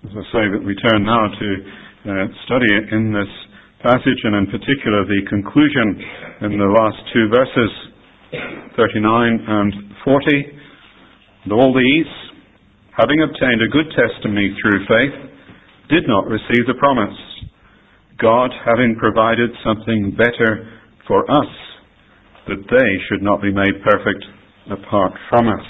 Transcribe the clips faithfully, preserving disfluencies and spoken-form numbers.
As I say, that we turn now to uh, study in this passage, and in particular the conclusion in the last two verses, thirty-nine and forty. And all these, having obtained a good testimony through faith, did not receive the promise, God having provided something better for us, that they should not be made perfect apart from us.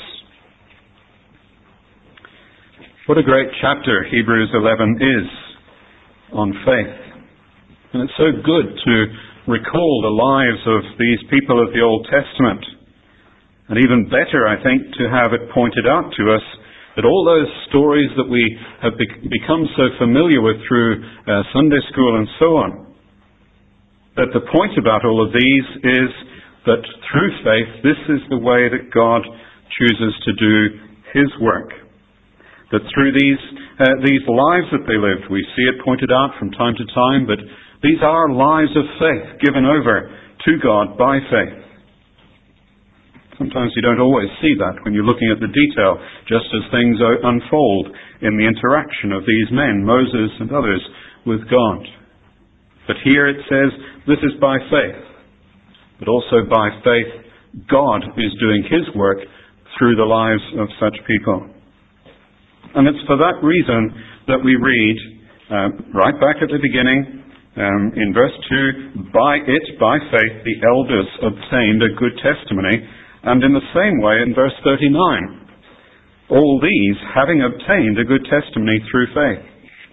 What a great chapter Hebrews eleven is on faith. And it's so good to recall the lives of these people of the Old Testament. And even better, I think, to have it pointed out to us that all those stories that we have be- become so familiar with through uh, Sunday school and so on, that the point about all of these is that through faith, this is the way that God chooses to do His work. That through these uh, these lives that they lived, we see it pointed out from time to time, but these are lives of faith given over to God by faith. Sometimes you don't always see that when you're looking at the detail, just as things unfold in the interaction of these men, Moses and others, with God. But here it says, this is by faith. But also by faith, God is doing His work through the lives of such people. And it's for that reason that we read, uh, right back at the beginning, um, in verse two, by it, by faith, the elders obtained a good testimony. And in the same way in verse thirty-nine, all these having obtained a good testimony through faith.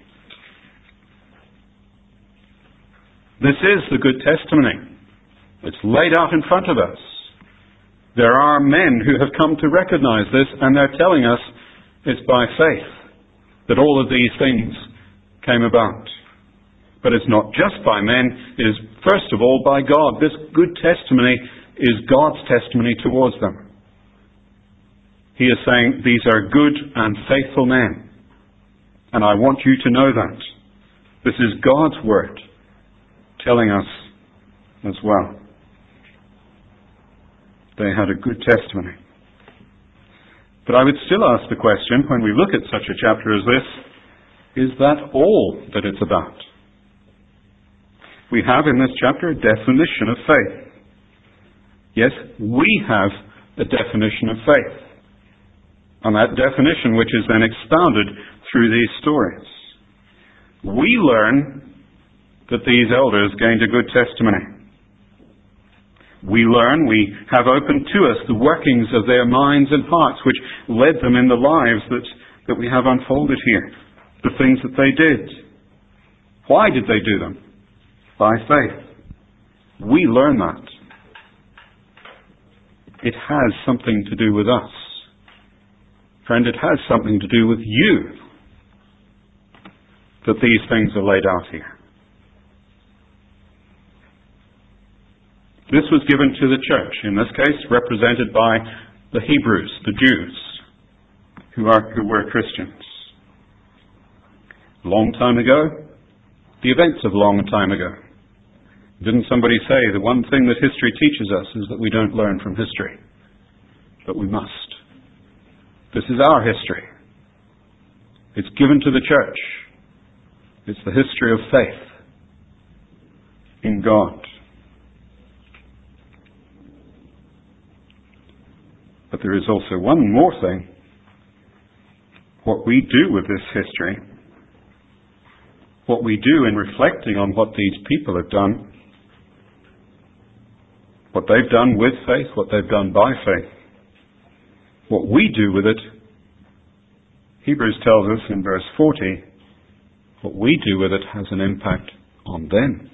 This is the good testimony. It's laid out in front of us. There are men who have come to recognize this, and they're telling us it's by faith that all of these things came about. But it's not just by men, it is first of all by God. This good testimony is God's testimony towards them. He is saying, these are good and faithful men. And I want you to know that. This is God's word telling us as well. They had a good testimony. But I would still ask the question, when we look at such a chapter as this, is that all that it's about? We have in this chapter a definition of faith. Yes, we have a definition of faith. And that definition which is then expounded through these stories. We learn that these elders gained a good testimony. We learn, we have open to us the workings of their minds and hearts which led them in the lives that, that we have unfolded here. The things that they did. Why did they do them? By faith. We learn that. It has something to do with us. Friend, it has something to do with you that these things are laid out here. This was given to the church, in this case represented by the Hebrews, the Jews, who are who were Christians. A long time ago, the events of a long time ago. Didn't somebody say the one thing that history teaches us is that we don't learn from history, but we must. This is our history. It's given to the church. It's the history of faith in God. But there is also one more thing. What we do with this history, what we do in reflecting on what these people have done, what they've done with faith, what they've done by faith, what we do with it, Hebrews tells us in verse forty, what we do with it has an impact on them.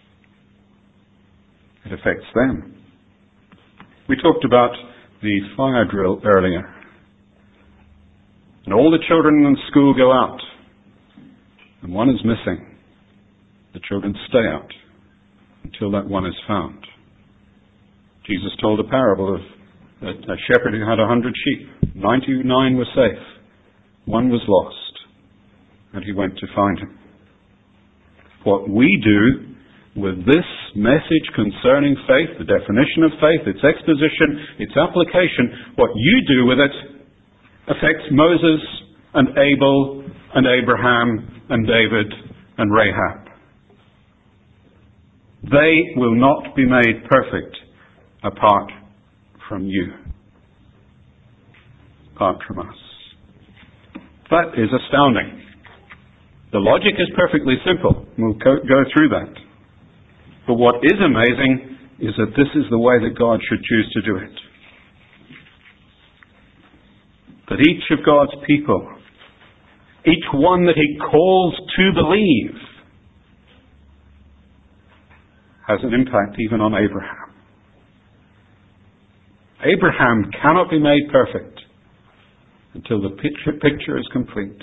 It affects them. We talked about the fire drill earlier. And all the children in the school go out. And one is missing. The children stay out until that one is found. Jesus told a parable of a, a shepherd who had a hundred sheep. Ninety-nine were safe. One was lost. And he went to find him. What we do with this message concerning faith, the definition of faith, its exposition, its application, what you do with it affects Moses and Abel and Abraham and David and Rahab. They will not be made perfect apart from you, apart from us. That is astounding. The logic is perfectly simple. We'll go through that. But what is amazing is that this is the way that God should choose to do it. That each of God's people, each one that He calls to believe, has an impact even on Abraham. Abraham cannot be made perfect until the picture, picture is complete.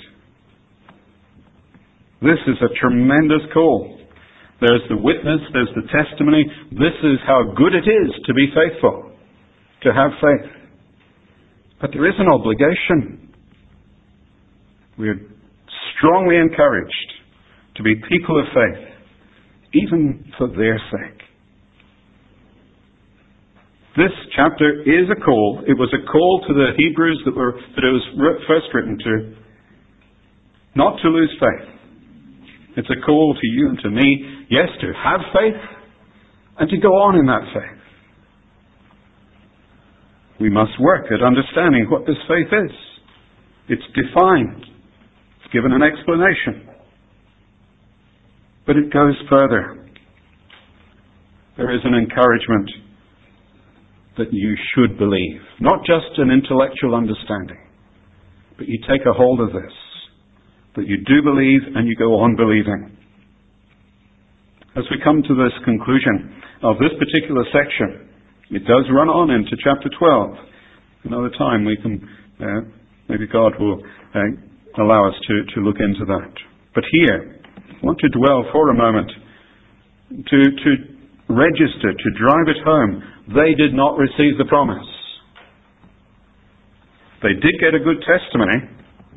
This is a tremendous call. There's the witness, there's the testimony. This is how good it is to be faithful, to have faith. But there is an obligation. We are strongly encouraged to be people of faith, even for their sake. This chapter is a call. It was a call to the Hebrews that were that it was first written to, not to lose faith. It's a call to you and to me, yes, to have faith and to go on in that faith. We must work at understanding what this faith is. It's defined. It's given an explanation. But it goes further. There is an encouragement that you should believe. Not just an intellectual understanding, but you take a hold of this. That you do believe and you go on believing. As we come to this conclusion of this particular section, it does run on into chapter twelve. Another time we can, uh, maybe God will uh, allow us to, to look into that. But here, I want to dwell for a moment, to, to register, to drive it home. They did not receive the promise. They did get a good testimony.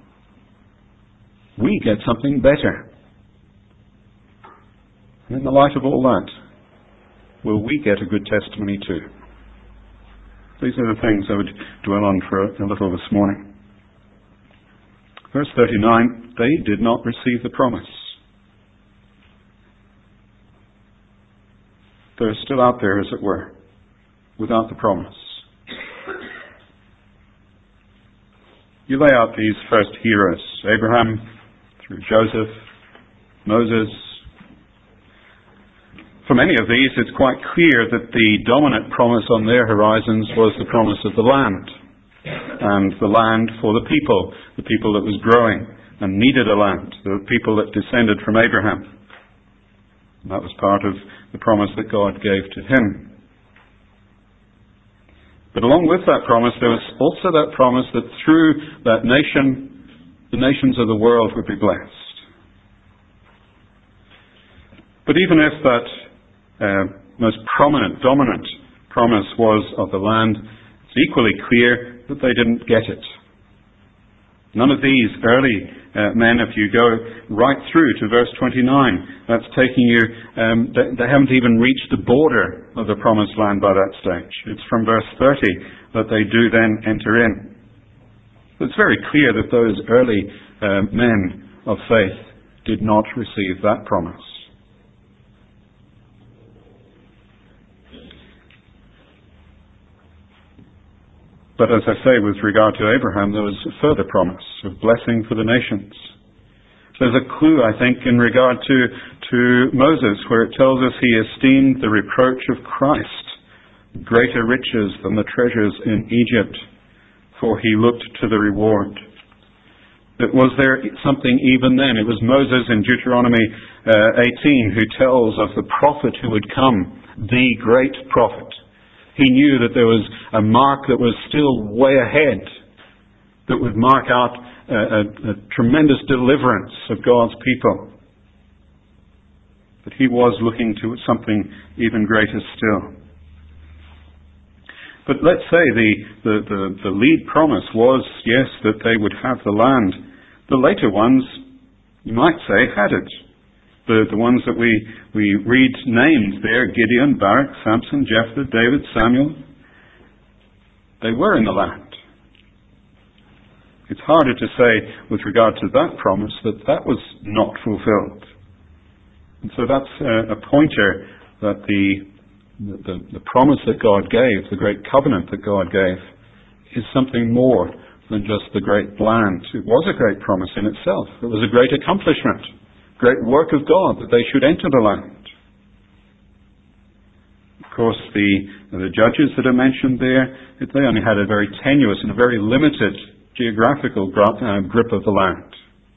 We get something better. And in the light of all that, will we get a good testimony too? These are the things I would dwell on for a little this morning. Verse thirty-nine, they did not receive the promise. They're still out there, as it were, without the promise. You lay out these first heroes, Abraham, through Joseph, Moses. For many of these, it's quite clear that the dominant promise on their horizons was the promise of the land. And the land for the people, the people that was growing and needed a land, the people that descended from Abraham. And that was part of the promise that God gave to him. But along with that promise, there was also that promise that through that nation, the nations of the world would be blessed. But even if that uh, most prominent, dominant promise was of the land, it's equally clear that they didn't get it. None of these early uh, men, if you go right through to verse twenty-nine, that's taking you, um, they, they haven't even reached the border of the promised land by that stage. It's from verse thirty that they do then enter in. It's very clear that those early uh, men of faith did not receive that promise. But as I say, with regard to Abraham, there was a further promise of blessing for the nations. There's a clue, I think, in regard to, to Moses, where it tells us he esteemed the reproach of Christ greater riches than the treasures in Egypt, for he looked to the reward. But was there something even then? It was Moses in Deuteronomy uh, eighteen who tells of the prophet who would come, the great prophet. He knew that there was a mark that was still way ahead, that would mark out a, a, a tremendous deliverance of God's people. But he was looking to something even greater still. But let's say the, the, the, the lead promise was, yes, that they would have the land. The later ones, you might say, had it. The, the ones that we, we read named there, Gideon, Barak, Samson, Jephthah, David, Samuel, they were in the land. It's harder to say with regard to that promise that that was not fulfilled. And so that's a, a pointer that the, the, the promise that God gave, the great covenant that God gave, is something more than just the great land. It was a great promise in itself. It was a great accomplishment, great work of God that they should enter the land. Of course, the, the judges that are mentioned there, they only had a very tenuous and a very limited geographical grip of the land.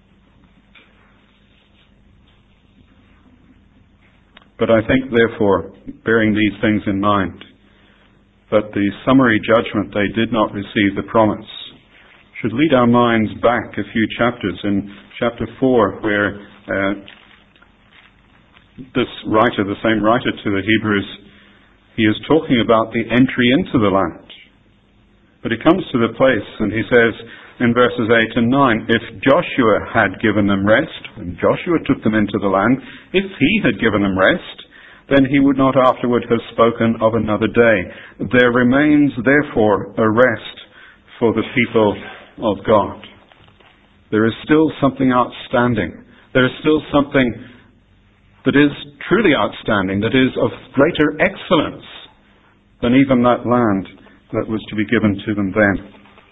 But I think, therefore, bearing these things in mind, that the summary judgment they did not receive the promise should lead our minds back a few chapters. In chapter four, where uh, this writer, the same writer to the Hebrews, he is talking about the entry into the land. But he comes to the place and he says in verses eight and nine, if Joshua had given them rest, when Joshua took them into the land, if he had given them rest, then he would not afterward have spoken of another day. There remains therefore a rest for the people of God. There is still something outstanding. There is still something that is truly outstanding, that is of greater excellence than even that land that was to be given to them then.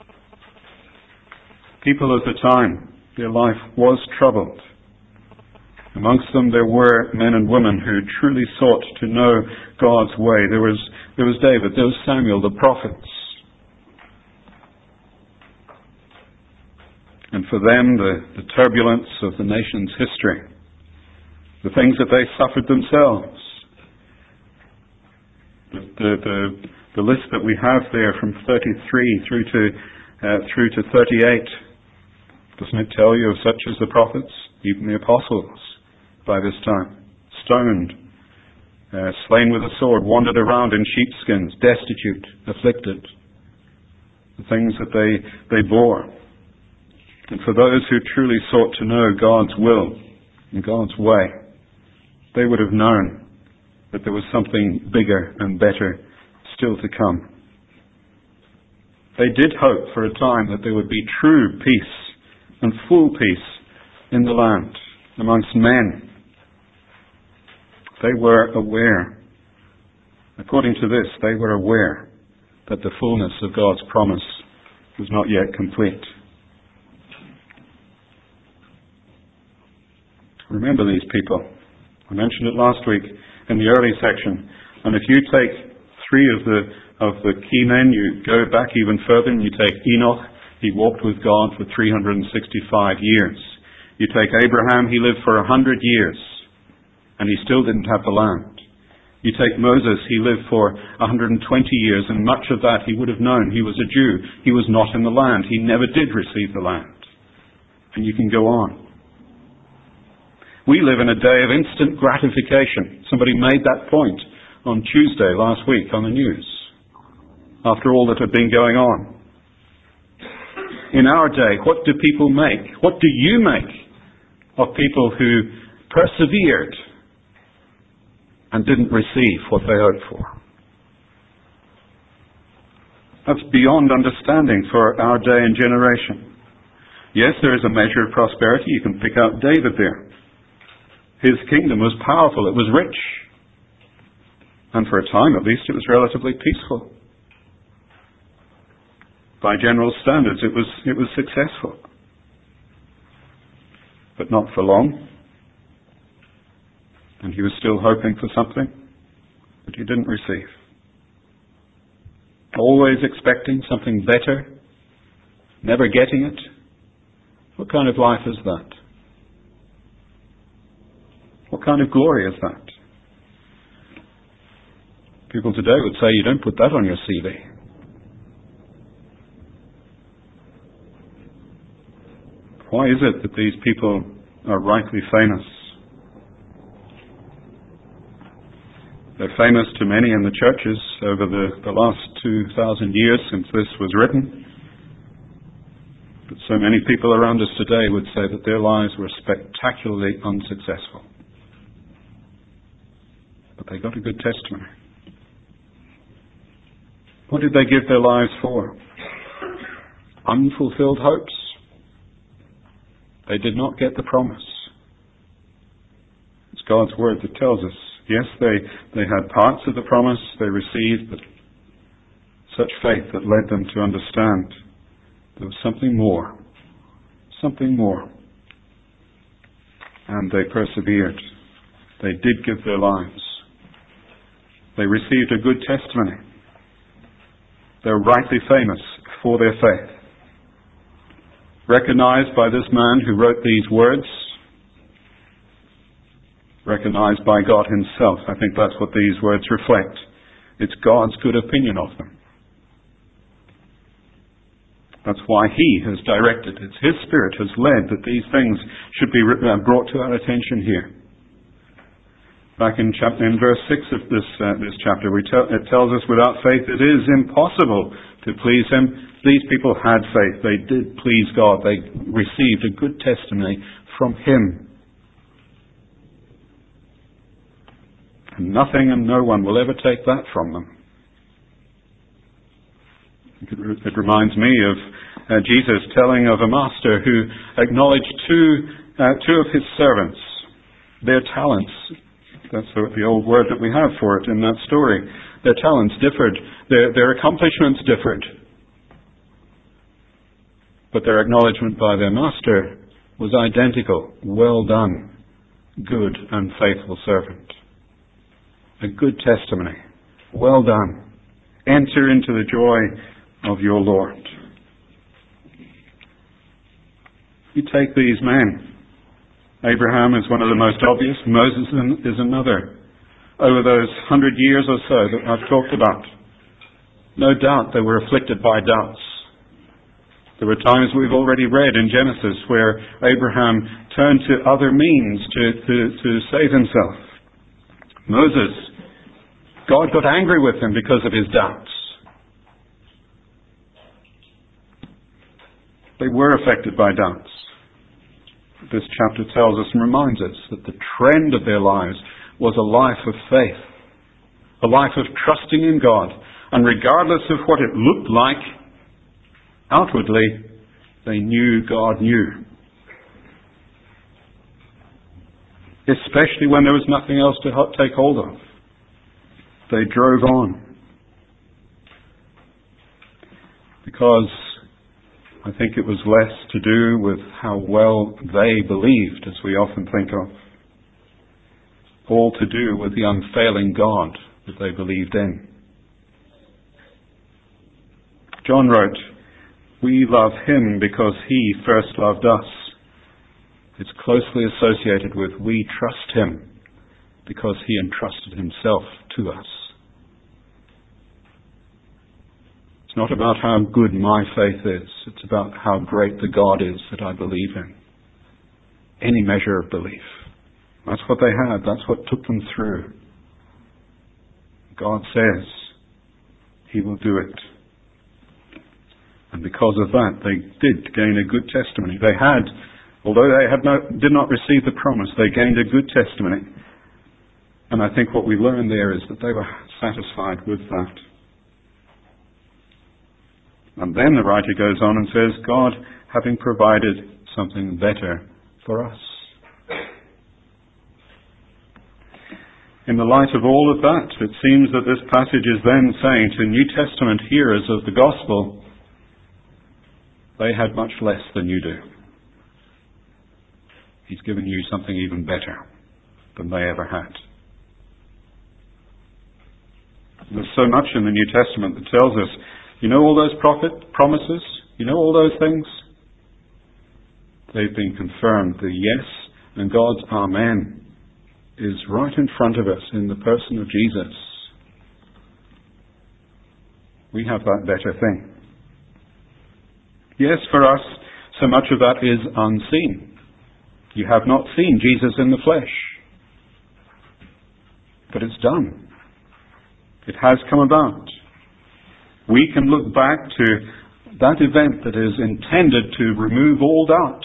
People of the time, their life was troubled. Amongst them there were men and women who truly sought to know God's way. There was, there was David, there was Samuel, the prophets. And for them, the, the turbulence of the nation's history, the things that they suffered themselves, the, the, the, the list that we have there from thirty-three through to, uh, through to thirty-eight, doesn't it tell you of such as the prophets, even the apostles, by this time, stoned, uh, slain with a sword, wandered around in sheepskins, destitute, afflicted, the things that they, they bore. And for those who truly sought to know God's will and God's way, they would have known that there was something bigger and better still to come. They did hope for a time that there would be true peace and full peace in the land amongst men. They were aware, according to this, they were aware that the fullness of God's promise was not yet complete. Remember these people. I mentioned it last week in the early section. And if you take three of the of the key men, you go back even further and you take Enoch, he walked with God for three hundred sixty-five years. You take Abraham, he lived for one hundred years and he still didn't have the land. You take Moses, he lived for one hundred twenty years, and much of that he would have known. He was a Jew. He was not in the land. He never did receive the land. And you can go on. We live in a day of instant gratification. Somebody made that point on Tuesday last week on the news, after all that had been going on. In our day, what do people make? What do you make of people who persevered and didn't receive what they hoped for? That's beyond understanding for our day and generation. Yes, there is a measure of prosperity. You can pick out David there. His kingdom was powerful. It was rich. And for a time, at least, it was relatively peaceful. By general standards, it was, it was successful. But not for long. And he was still hoping for something that he didn't receive. Always expecting something better, never getting it. What kind of life is that? What kind of glory is that? People today would say you don't put that on your C V. Why is it that these people are rightly famous? They're famous to many in the churches over the, the last two thousand years since this was written. But so many people around us today would say that their lives were spectacularly unsuccessful. But they got a good testimony. What did they give their lives for? Unfulfilled hopes? They did not get the promise. It's God's word that tells us. Yes, they, they had parts of the promise they received, but such faith that led them to understand there was something more. Something more. And they persevered. They did give their lives. They received a good testimony. They're rightly famous for their faith. Recognized by this man who wrote these words, recognized by God himself. I think that's what these words reflect. It's God's good opinion of them. That's why He has directed. It's His Spirit has led that these things should be brought to our attention here. Back in chapter, in verse six of this uh, this chapter, we tell, it tells us, without faith it is impossible to please Him. These people had faith. They did please God. They received a good testimony from Him. And nothing and no one will ever take that from them. It reminds me of uh, Jesus telling of a master who acknowledged two, uh, two of his servants, their talents. That's the, the old word that we have for it in that story. Their talents differed. Their, their accomplishments differed. But their acknowledgement by their master was identical. Well done, good and faithful servant. A good testimony. Well done. Enter into the joy of your Lord. You take these men. Abraham is one of the most obvious. Moses is another. Over those hundred years or so that I've talked about, no doubt they were afflicted by doubts. There were times we've already read in Genesis where Abraham turned to other means to, to, to save himself. Moses, God got angry with him because of his doubts. They were affected by doubts. This chapter tells us and reminds us that the trend of their lives was a life of faith, a life of trusting in God, and regardless of what it looked like outwardly, they knew God knew. Especially when there was nothing else to take hold of. They drove on. Because I think it was less to do with how well they believed, as we often think of. All to do with the unfailing God that they believed in. John wrote, "We love Him because He first loved us." It's closely associated with we trust Him because He entrusted Himself to us. It's not about how good my faith is. It's about how great the God is that I believe in. Any measure of belief. That's what they had. That's what took them through. God says He will do it. And because of that, they did gain a good testimony. They had, although they had not, did not receive the promise, they gained a good testimony. And I think what we learn there is that they were satisfied with that. And then the writer goes on and says, God having provided something better for us. In the light of all of that, it seems that this passage is then saying to New Testament hearers of the gospel, they had much less than you do. He's given you something even better than they ever had. There's so much in the New Testament that tells us, you know all those prophet promises? You know all those things? They've been confirmed. The yes and God's amen is right in front of us in the person of Jesus. We have that better thing. Yes, for us, so much of that is unseen. You have not seen Jesus in the flesh. But it's done. It has come about. We can look back to that event that is intended to remove all doubt.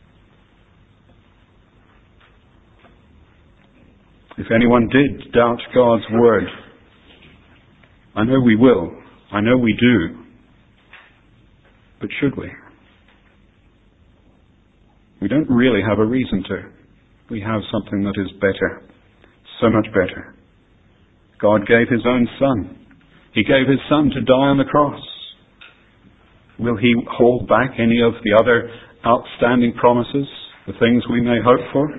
If anyone did doubt God's word, I know we will. I know we do. But should we? We don't really have a reason to. We have something that is better, so much better. God gave his own Son. He gave his Son to die on the cross. Will he hold back any of the other outstanding promises, the things we may hope for?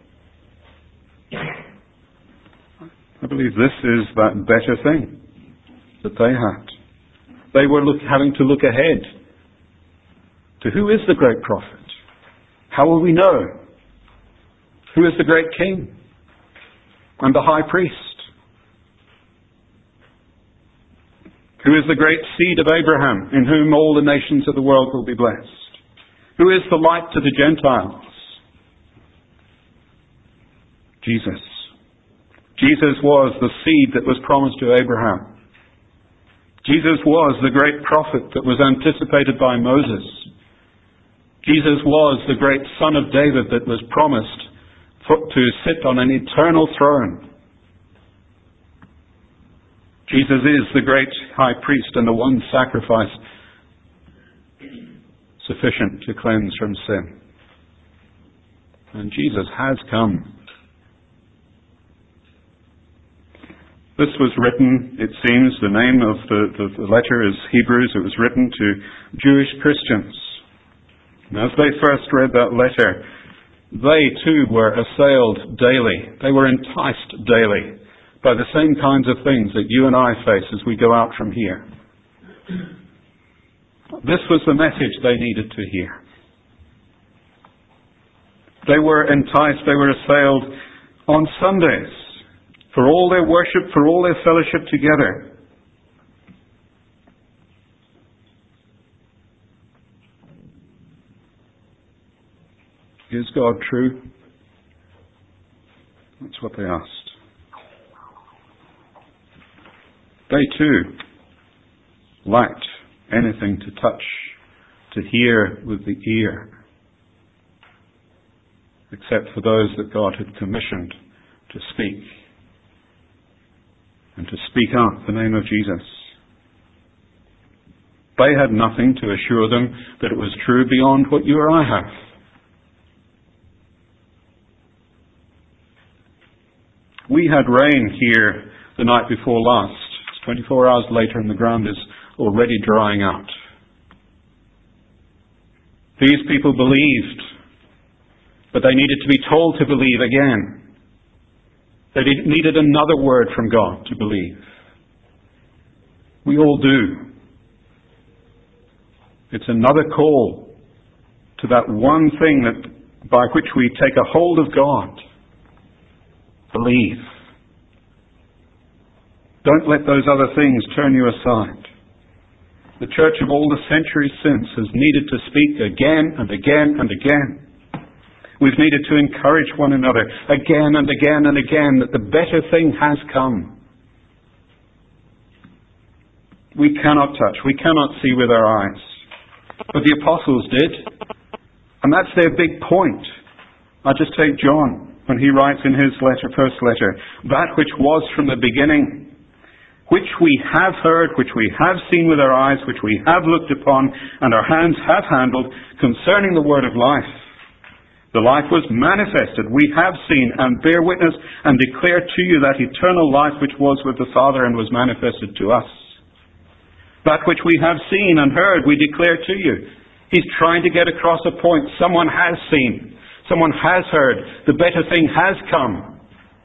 I believe this is that better thing that they had. They were look, having to look ahead to who is the great prophet? How will we know? Who is the great king and the high priest? Who is the great seed of Abraham, in whom all the nations of the world will be blessed? Who is the light to the Gentiles? Jesus. Jesus was the seed that was promised to Abraham. Jesus was the great prophet that was anticipated by Moses. Jesus was the great Son of David that was promised for, to sit on an eternal throne. Jesus is the great high priest and the one sacrifice sufficient to cleanse from sin. And Jesus has come. This was written, it seems, the name of the, the, the letter is Hebrews. It was written to Jewish Christians. And as they first read that letter, they too were assailed daily. They were enticed daily by the same kinds of things that you and I face as we go out from here. This was the message they needed to hear. They were enticed, they were assailed on Sundays for all their worship, for all their fellowship together. Is God true? That's what they asked. They too lacked anything to touch, to hear with the ear, except for those that God had commissioned to speak and to speak out the name of Jesus. They had nothing to assure them that it was true beyond what you or I have. We had rain here the night before last. It's twenty-four hours later and the ground is already drying out. These people believed, but they needed to be told to believe again. They needed another word from God to believe. We all do. It's another call to that one thing that by which we take a hold of God. Believe. Don't let those other things turn you aside. The church of all the centuries since has needed to speak again and again and again. We've needed to encourage one another again and again and again that the better thing has come. We cannot touch, we cannot see with our eyes. But the apostles did. And that's their big point. I just take John when he writes in his letter, first letter, that which was from the beginning, which we have heard, which we have seen with our eyes, which we have looked upon, and our hands have handled, concerning the word of life. The life was manifested. We have seen and bear witness and declare to you that eternal life which was with the Father and was manifested to us. That which we have seen and heard, we declare to you. He's trying to get across a point. Someone has seen. Someone has heard. The better thing has come.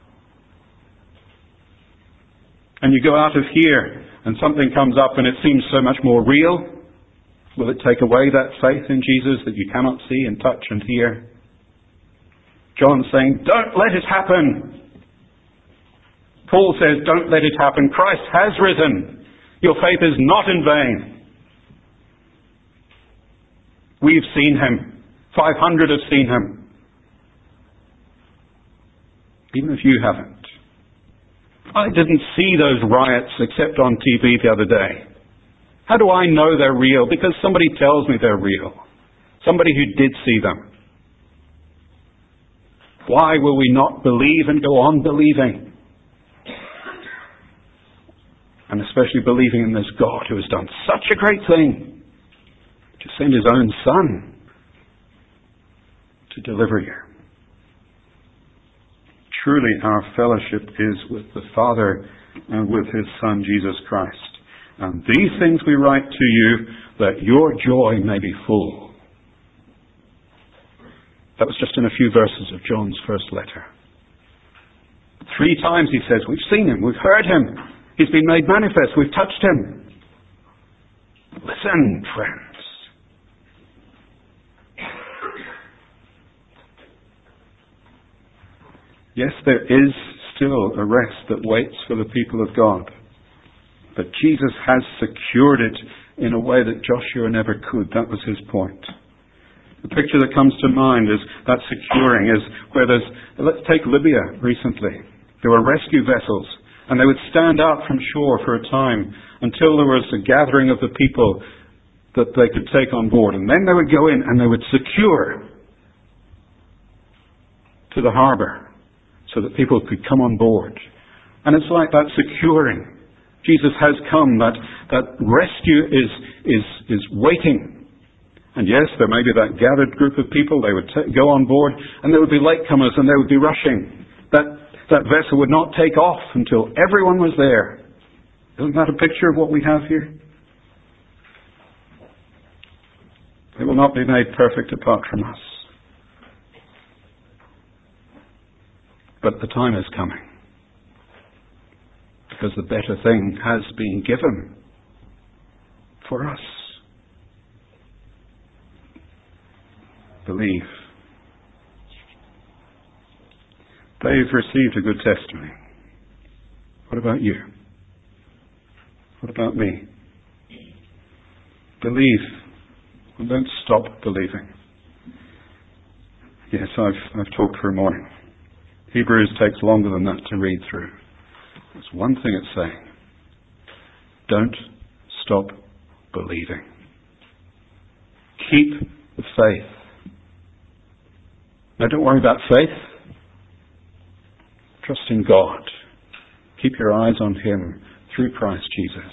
And you go out of here and something comes up and it seems so much more real. Will it take away that faith in Jesus that you cannot see and touch and hear? John's saying, don't let it happen. Paul says, don't let it happen. Christ has risen. Your faith is not in vain. We've seen him. five hundred have seen him. Even if you haven't. I didn't see those riots except on T V the other day. How do I know they're real? Because somebody tells me they're real. Somebody who did see them. Why will we not believe and go on believing? And especially believing in this God who has done such a great thing to send his own Son to to deliver you. Truly our fellowship is with the Father and with His Son Jesus Christ. And these things we write to you, that your joy may be full. That was just in a few verses of John's first letter. Three times he says, we've seen Him, we've heard Him, He's been made manifest, we've touched Him. Listen, friends. Yes, there is still a rest that waits for the people of God. But Jesus has secured it in a way that Joshua never could. That was his point. The picture that comes to mind is that securing is where there's, let's take Libya recently. There were rescue vessels, and they would stand out from shore for a time until there was a gathering of the people that they could take on board. And then they would go in and they would secure to the harbour so that people could come on board. And it's like that securing. Jesus has come. That, that rescue is, is, is waiting. And yes, there may be that gathered group of people. They would t- go on board, and there would be latecomers, and they would be rushing. That, that vessel would not take off until everyone was there. Isn't that a picture of what we have here? They will not be made perfect apart from us. But the time is coming. Because the better thing has been given for us. Believe. They've received a good testimony. What about you? What about me? Believe. And don't stop believing. Yes, I've, I've talked for a morning. Hebrews takes longer than that to read through. There's one thing it's saying. Don't stop believing. Keep the faith. Now don't worry about faith. Trust in God. Keep your eyes on Him through Christ Jesus.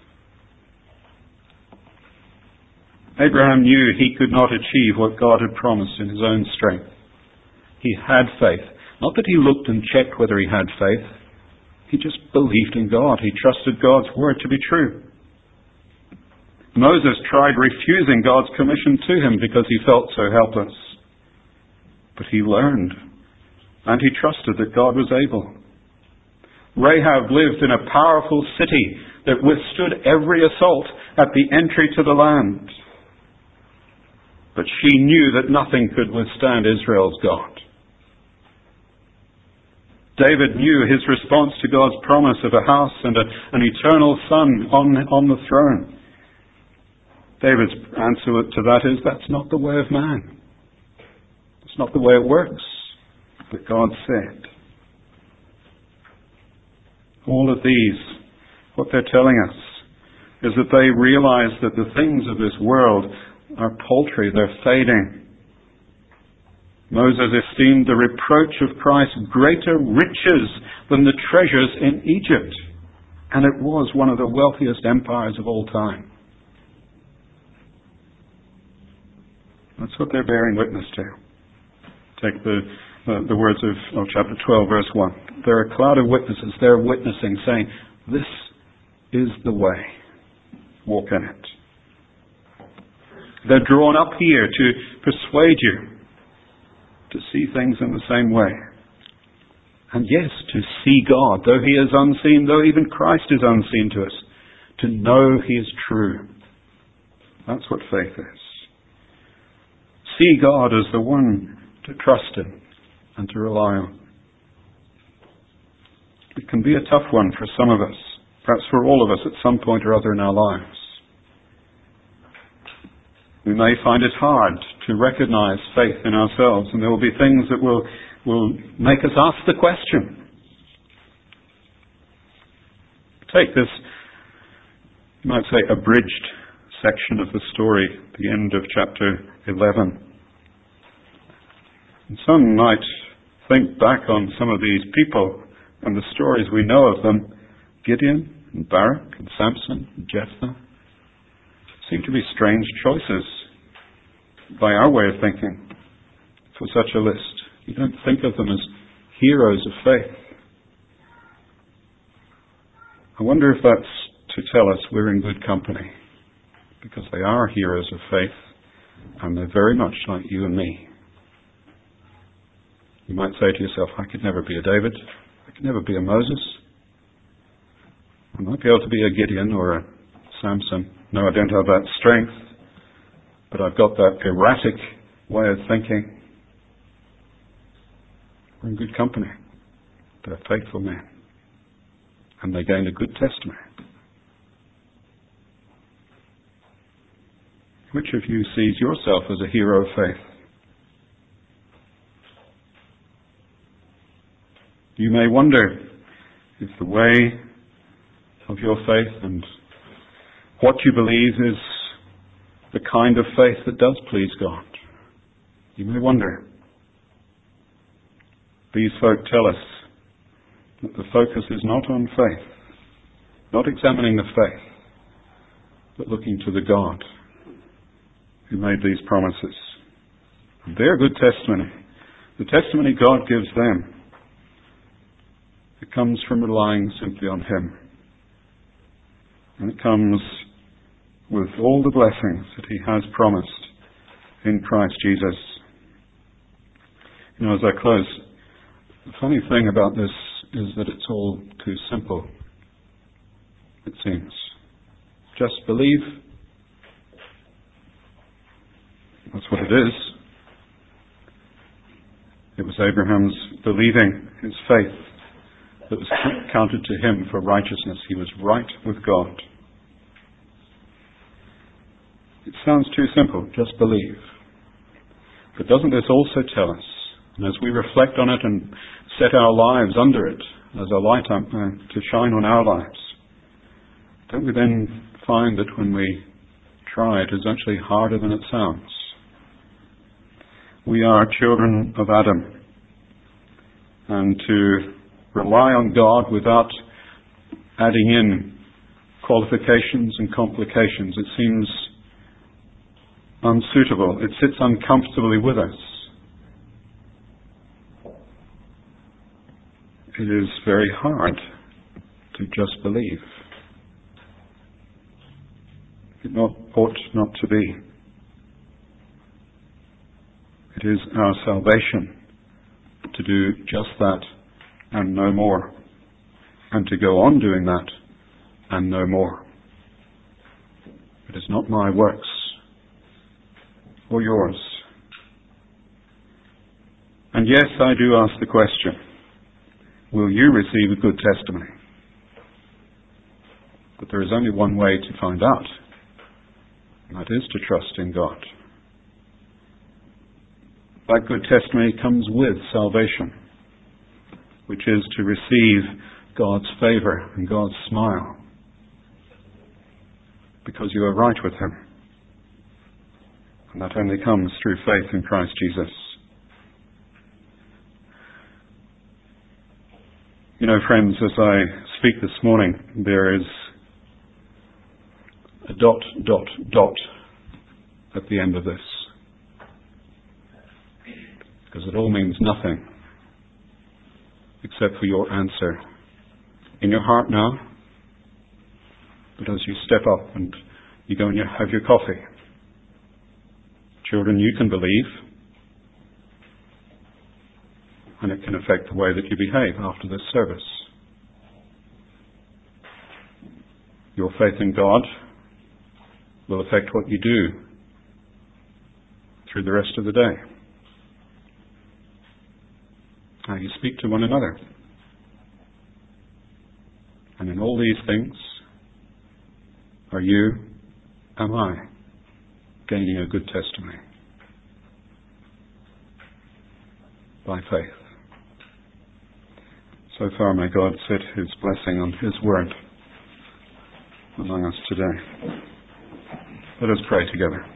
Abraham knew he could not achieve what God had promised in his own strength. He had faith. Not that he looked and checked whether he had faith. He just believed in God. He trusted God's word to be true. Moses tried refusing God's commission to him because he felt so helpless. But he learned, and he trusted that God was able. Rahab lived in a powerful city that withstood every assault at the entry to the land. But she knew that nothing could withstand Israel's God. David knew his response to God's promise of a house and a, an eternal son on, on the throne. David's answer to that is, that's not the way of man. It's not the way it works. But God said. All of these, what they're telling us, is that they realize that the things of this world are paltry, they're fading. Moses esteemed the reproach of Christ greater riches than the treasures in Egypt. And it was one of the wealthiest empires of all time. That's what they're bearing witness to. Take the, the, the words of, of chapter twelve, verse one. There are a cloud of witnesses. They're witnessing, saying, this is the way. Walk in it. They're drawn up here to persuade you to see things in the same way. And yes, to see God, though He is unseen, though even Christ is unseen to us, to know He is true. That's what faith is. See God as the one to trust in and to rely on. It can be a tough one for some of us, perhaps for all of us at some point or other in our lives. We may find it hard to recognize faith in ourselves, and there will be things that will, will make us ask the question. Take this, you might say, abridged section of the story, the end of chapter eleven. And some might think back on some of these people and the stories we know of them. Gideon and Barak and Samson and Jephthah seem to be strange choices by our way of thinking. for such a list. You don't think of them as heroes of faith. I wonder if that's to tell us we're in good company, because they are heroes of faith, and they're very much like you and me. You might say to yourself, I could never be a David. I could never be a Moses. I might be able to be a Gideon or a Samson. No, I don't have that strength, but I've got that erratic way of thinking. We're in good company. They're faithful men, and they gained a good testimony. Which of you sees yourself as a hero of faith? You may wonder if the way of your faith and what you believe is the kind of faith that does please God. You may wonder. These folk tell us that the focus is not on faith, not examining the faith, but looking to the God who made these promises. Their good testimony, the testimony God gives them, it comes from relying simply on Him. And it comes with all the blessings that He has promised in Christ Jesus. You know, as I close, the funny thing about this is that it's all too simple, it seems. Just believe. That's what it is. It was Abraham's believing, his faith, that was counted to him for righteousness. He was right with God. It sounds too simple, just believe. But doesn't this also tell us, and as we reflect on it and set our lives under it as a light up, uh, to shine on our lives, don't we then find that when we try it is actually harder than it sounds? We are children of Adam, and to rely on God without adding in qualifications and complications, it seems unsuitable. It sits uncomfortably with us. It is very hard to just believe. It not, ought not to be. It is our salvation to do just that and no more, and to go on doing that and no more. It is not my works or yours. And yes, I do ask the question, will you receive a good testimony? But there is only one way to find out, and that is to trust in God. That good testimony comes with salvation, which is to receive God's favour and God's smile, because you are right with Him. And that only comes through faith in Christ Jesus. You know, friends, as I speak this morning, there is a dot, dot, dot at the end of this, because it all means nothing except for your answer in your heart now. But as you step up and you go and you have your coffee, children, you can believe, and it can affect the way that you behave after this service. Your faith in God will affect what you do through the rest of the day. How you speak to one another. And in all these things, are you, am I, gaining a good testimony by faith? So far, may God set His blessing on His word among us today. Let us pray together.